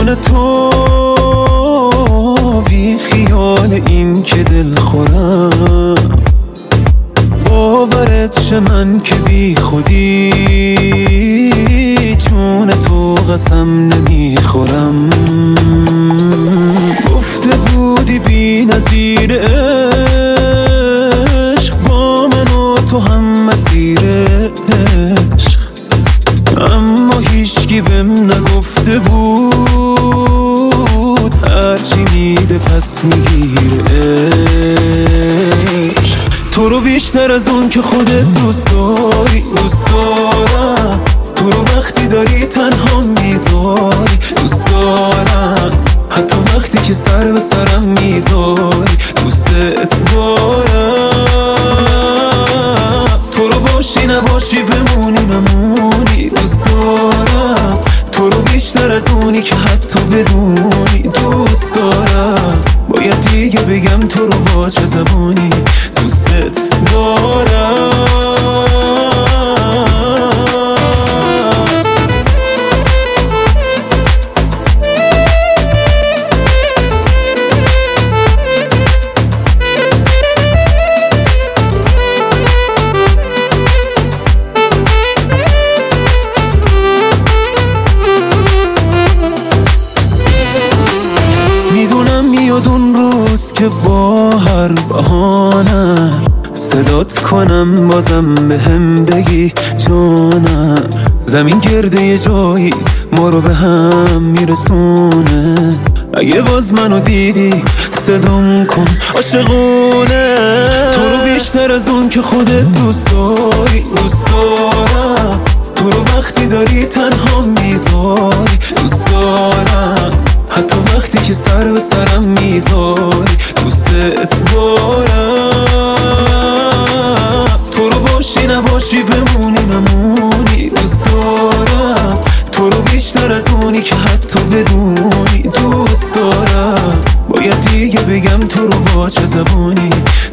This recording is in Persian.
جان تو بی خیال این که دل خورم، باورت شه من که بی خودی چون تو قسم نمیخورم. گفته بودی بی نظیر عشق، با من و تو هم مسیر عشق، اما هیچکی بهم نگفته بود هرچی میده پس میگیره عشق. تو رو بیشتر از اون که خودت دوست داری دوست دارم، تو رو وقتی داری تنها میذاری دوست دارم، حتی وقتی که سر به سرم میذاری دوستت دارم. تو رو باشی نباشی بمونی نمونی دوست دارم، تو رو بیشتر از اونی که حتی بدونی دوست دارم. باید دیگه بگم تو رو با چه زبانی دوستت دارم. میدونم میاد اون روز که با هر بهانه صدات کنم بازم بهم بگی جانم، زمین گرده یه جایی ما رو به هم میرسونه. اگه باز منو دیدی صدام کن عاشقونه. تو رو بیشتر از اون که خودت دوست داری دوست دارم، تو رو وقتی داری تنها میذاری دوست دارم، حتی وقتی که سر به سرم میذاری دوستت دارم. تو رو باشی نباشی بمونی نمونی دوست دارم، تو رو بیشتر از اونی که حتی بدونی دوست دارم. باید دیگه بگم تو رو با چه زبانی